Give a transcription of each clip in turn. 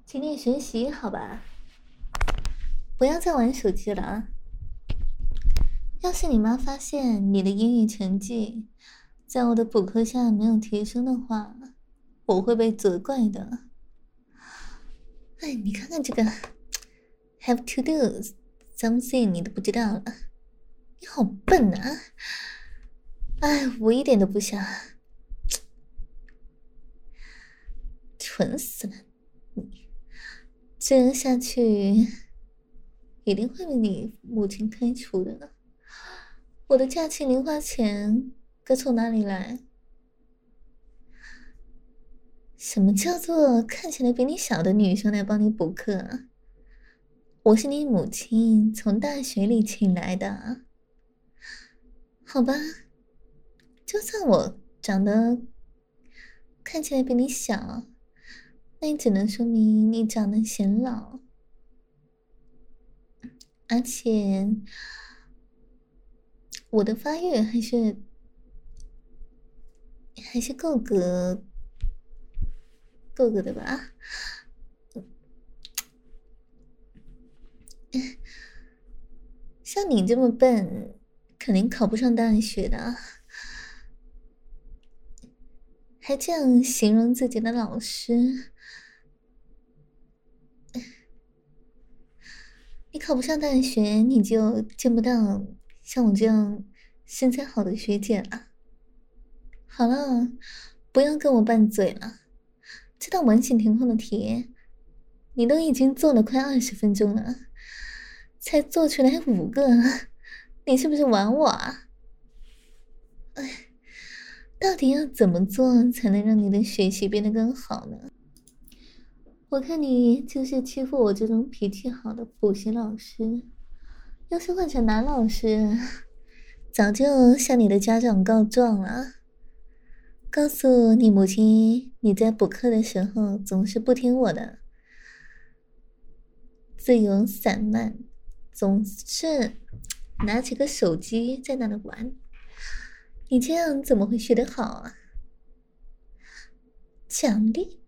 勤点学习，好吧？不要再玩手机了啊！要是你妈发现你的英语成绩在我的补课下没有提升的话，我会被责怪的。哎，你看看这个，have to do something，你都不知道了，你好笨啊！哎，我一点都不想，蠢死了！这样下去，一定会被你母亲开除的。我的假期零花钱该从哪里来？什么叫做看起来比你小的女生来帮你补课啊？我是你母亲从大学里请来的，好吧？就算我长得看起来比你小，那也只能说明你长得显老，而且我的发育还是够格的吧？像你这么笨，肯定考不上大学的，还这样形容自己的老师。你考不上大学，你就见不到像我这样身材好的学姐了。好了，不要跟我拌嘴了。这道完形填空的题，你都已经做了快20分钟了，才做出来5个，你是不是玩我啊？哎，到底要怎么做才能让你的学习变得更好呢？我看你就是欺负我这种脾气好的补习老师。要是换成男老师，早就向你的家长告状了，告诉你母亲你在补课的时候总是不听我的，自由散漫，总是拿起个手机在那里玩，你这样怎么会学得好啊？奖励？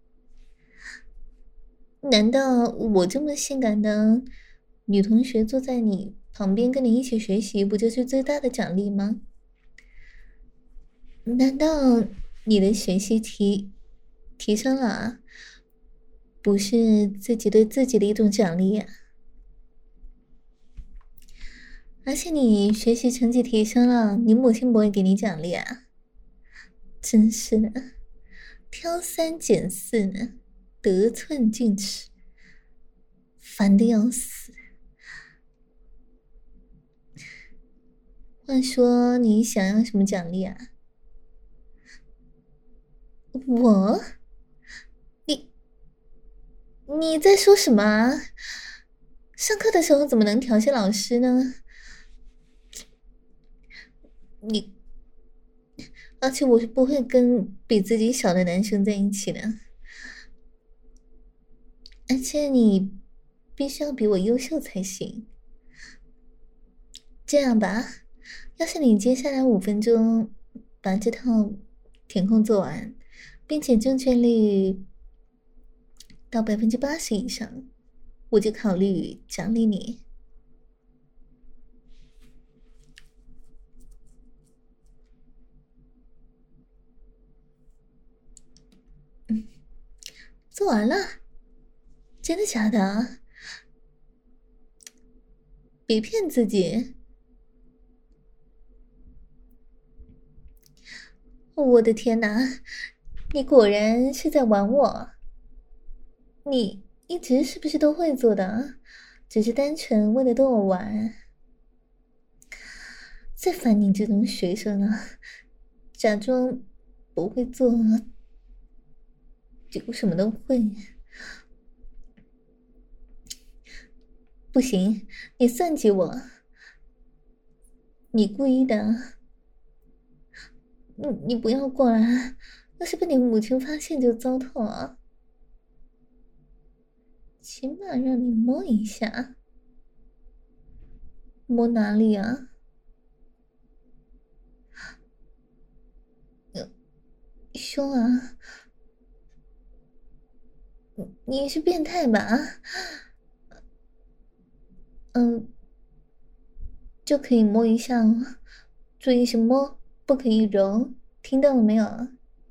难道我这么性感的女同学坐在你旁边跟你一起学习，不就是最大的奖励吗？难道你的学习提升了啊？不是自己对自己的一种奖励呀？而且你学习成绩提升了，你母亲不会给你奖励啊？真是的，挑三拣四呢，得寸进尺，烦的要死。话说你想要什么奖励啊？我？你你在说什么啊？上课的时候怎么能调戏老师呢？你，而且我是不会跟比自己小的男生在一起的，而且你必须要比我优秀才行。这样吧，要是你接下来5分钟把这套填空做完，并且正确率到80%以上，我就考虑奖励你。做完了？真的假的？别骗自己！我的天哪，你果然是在玩我！你一直是不是都会做的？只是单纯为了逗我玩？最烦你这种学生了，假装不会做，结果什么都会。不行，你算计我，你故意的。你不要过来，要是被你母亲发现就糟透了。起码让你摸一下，摸哪里啊？胸啊？ 你是变态吧？嗯，就可以摸一下哦，注意是摸，不可以揉，听到了没有？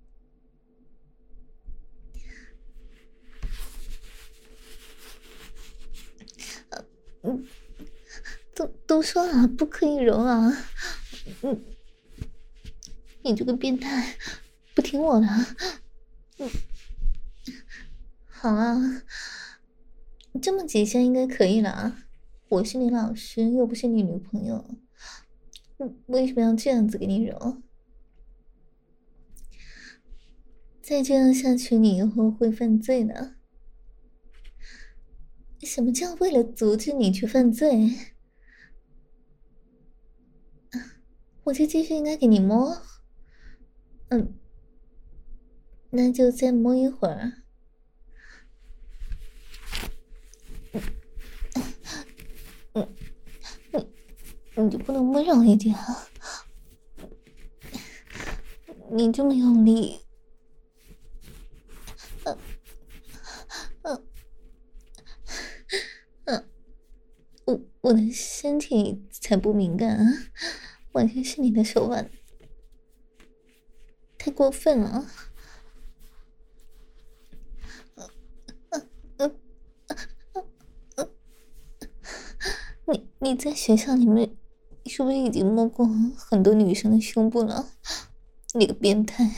嗯，都说了不可以揉啊！嗯，你这个变态，不听我的。好啊，这么几下应该可以了啊。我是你老师，又不是你女朋友，为什么要这样子给你揉？再这样下去，你以后会犯罪的。什么叫为了阻止你去犯罪？我就继续应该给你摸。嗯，那就再摸一会儿。嗯，你就不能温柔一点啊？你这么用力，嗯嗯，我的身体才不敏感啊，完全是你的手腕太过分了。嗯，你在学校里面是不是已经摸过很多女生的胸部了？你个变态！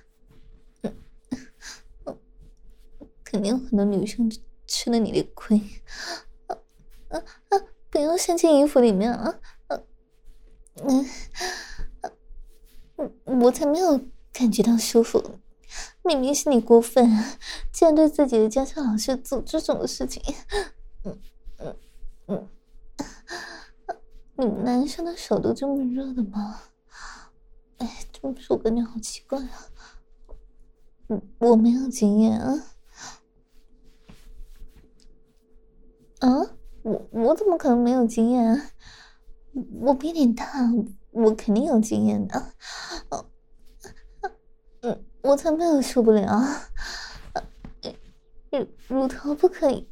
肯定有很多女生吃了你的亏。不要伸进衣服里面啊！嗯我才没有感觉到舒服，明明是你过分，竟然对自己的家教老师做这种事情。嗯嗯嗯，你们男生的手都这么热的吗？哎，这么说我感觉好奇怪啊。我没有经验啊。啊，我怎么可能没有经验啊？我比你大，我肯定有经验的。我才没有受不了。乳头不可以。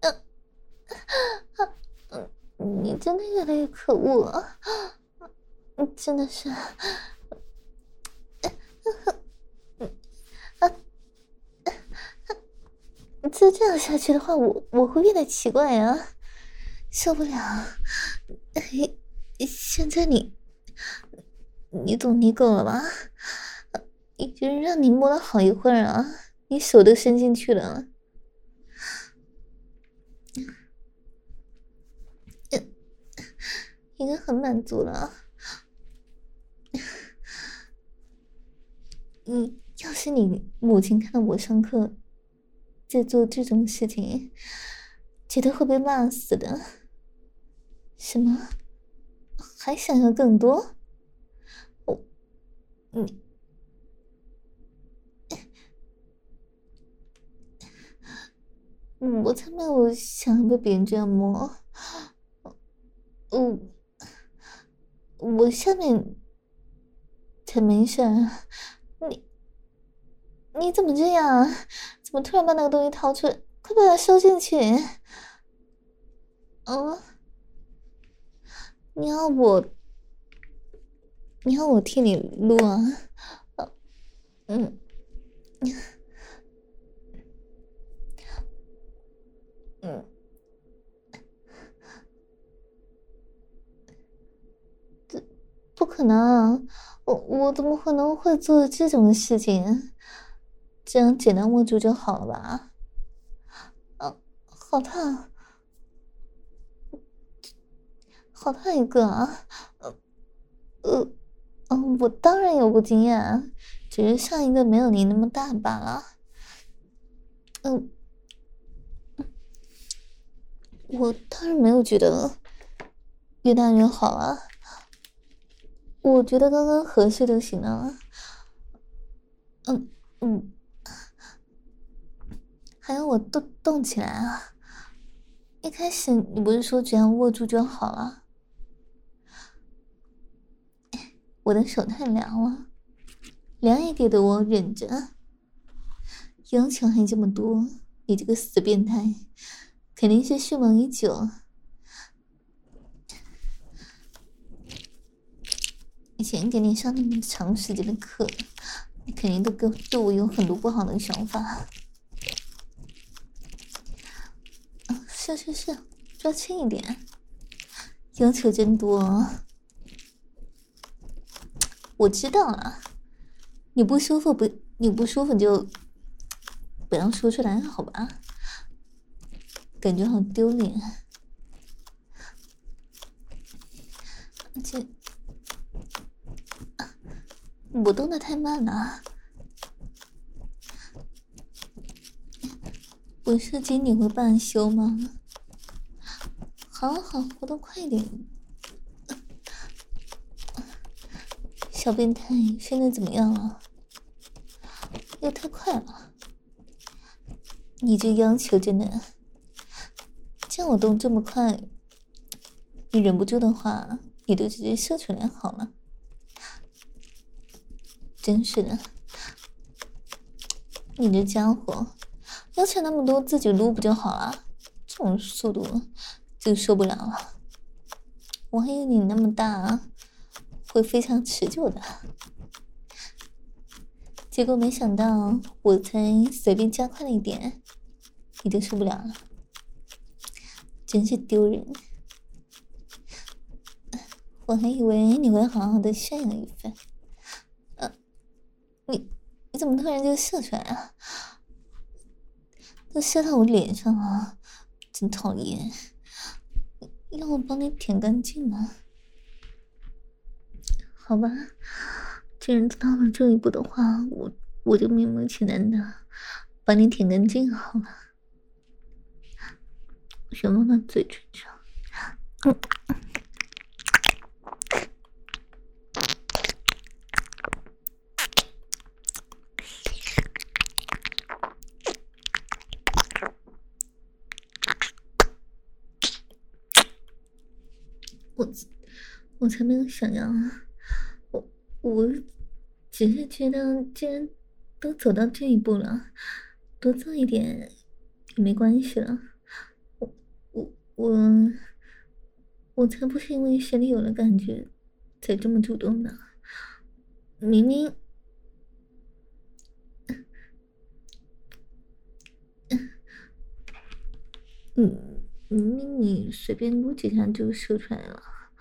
你真的越来越可恶了。真的是。再这样下去的话，我会变得奇怪啊，受不了。现在你懂你狗了吧？已经让你摸了好一会儿啊，你手都伸进去了。应该很满足了。要是你母亲看到我上课在做这种事情，绝对会被骂死的。什么？还想要更多？我，你，我才没有想要被别人这样摸。我，我下面才没事儿。你你怎么这样啊？怎么突然把那个东西掏出来？快把它收进去！嗯，你要我，你要我替你录啊？嗯嗯，不可能啊！我怎么可能会做这种事情？这样简单握住就好了吧？啊，好烫，好烫一个啊！呃，我当然有过经验啊，只是上一个没有你那么大罢了。嗯，我当然没有觉得越大越好啊，我觉得刚刚合适就行了。嗯嗯，还要我动起来啊？一开始你不是说只要握住就好了？我的手太凉了，凉一点的我忍着，要求还这么多。 你这个死变态，肯定是蓄谋已久。以前给你上那么长时间的课，你肯定都对我有很多不好的想法。是，抓轻一点，要求真多。我知道了，你不舒服就不要说出来，好吧？感觉好丢脸。这我动得太慢了，我射精你会半羞吗？好，活动快点。小变态，现在怎么样了？又太快了，你这要求真的，叫我动这么快，你忍不住的话，你就直接射出来好了。真是的，你这家伙要求那么多，自己撸不就好了？这种速度就受不了了。我还以为你那么大会非常持久的，结果没想到我才随便加快了一点，你就受不了了，真是丢人。我还以为你会好好的炫耀一番。你怎么突然就射出来了？都射到我脸上了，真讨厌！要我帮你舔干净吗？好吧，既然到了这一步的话，我就勉为其难的把你舔干净好了。先放到嘴唇上。我才没有想要啊！我只是觉得，既然都走到这一步了，多做一点也没关系了。我才不是因为心里有了感觉才这么主动的，明明。明明你随便撸几下就射出来了。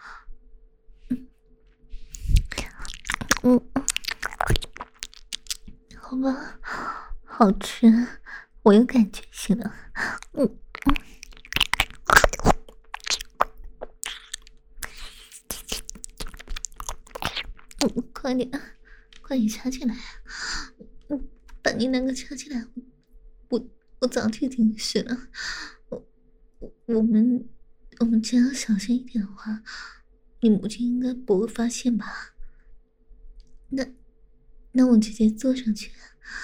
好吧，好吃，我有感觉性了。快点插进来，把你那个插进来，我早就已经湿了。我们这样小声一点的话，你母亲应该不会发现吧？那我直接坐上去。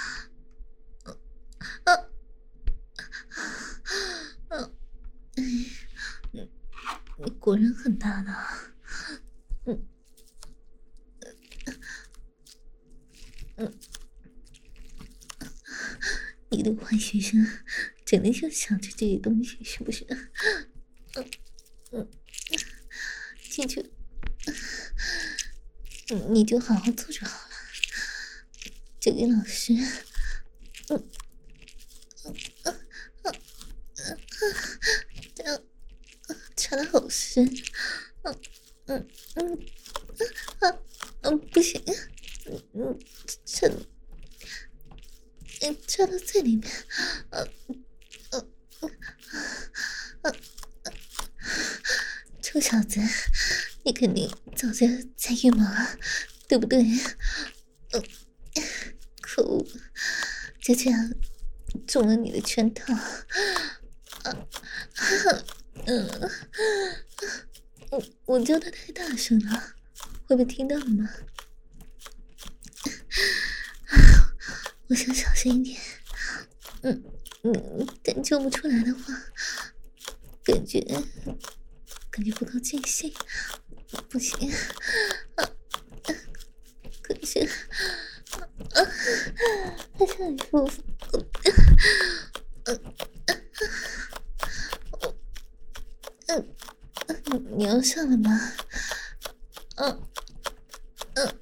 你果然很大呢。你的坏学生，整天就想着这些东西，是不是？进去，你就好好坐着好了。这位老师，这样插的好深，不行，插到最里面，臭小子，你肯定早就在预谋了，对不对？可恶，就这样中了你的圈套。我叫的太大声了，会被听到吗？我想小声一点。但救不出来的话，感觉不够尽兴，不行。可是还是很舒服。 你要上了吗？嗯嗯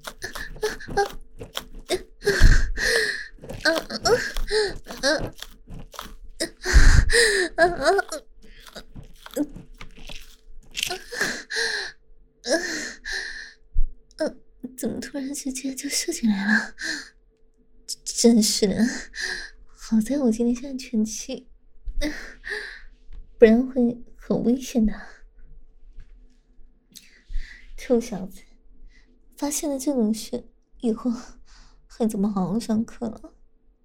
怎么突然之间就射进来了？真是的，好在我今天是安全期，不然会很危险的。臭小子，发现了这种事以后，还怎么好好上课了？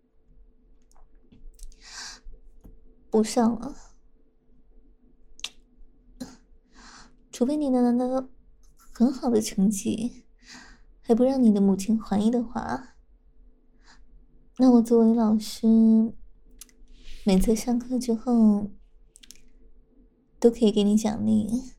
不上了，除非你能拿到很好的成绩，还不让你的母亲怀疑的话，那我作为老师，每次上课之后都可以给你奖励。